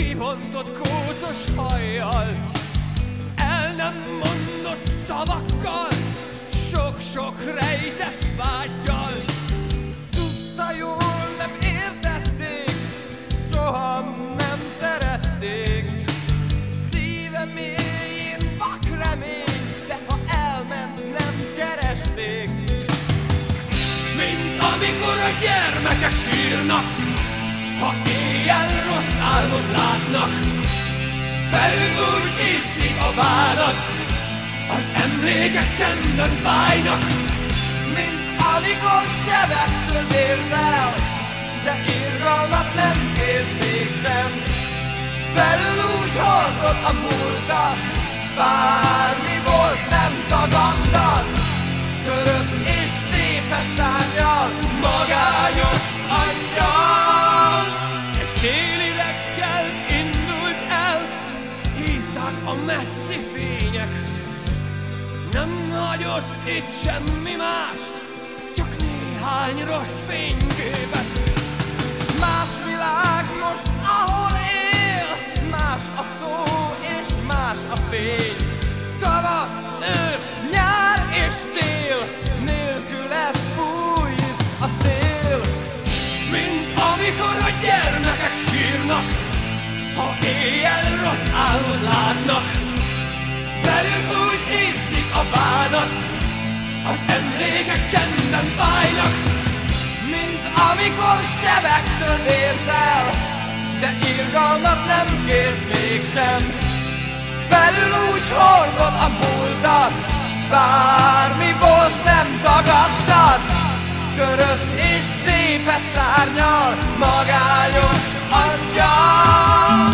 kibontott kócos hajjal, el nem mondott szavakkal, sok-sok rejtett vággyal. Tudta jól, nem értették, soha nem szerették. Szíve mélyén vak remény, de ha elment, nem keresték. Mint amikor a gyermekek sírnak, ha éjjel rossz álmot látnak. Belül úgy iszik a vádat, az emlékek csendben fájnak. Mint amikor sebektől érzel, de irgalmat nem érsz mégsem. Belül úgy hordod a múltat, bármi volt, nem tagadtad. Törött és tépett szárnyal, magányos angyal. És téli reggel indult el, hívták a messzi fények. Nem hagyott itt semmi más, csak néhány rossz fényképet. Más világ most, ahol él, más a szó és más a fény. Tavasz, ősz, nyár és tél, nélküle fúj a szél. Mint amikor a gyermekek sírnak, ha éjjel rossz álmot látnak. Belül úgy iszik a vádat, az emlékek csendben fájnak. Mint amikor sebektől érzel, de irgalmat nem kérsz mégsem. Belül úgy hordod a múltat, bármi volt, nem tagadtad. Törött és tépett szárnyal, magányos angyal.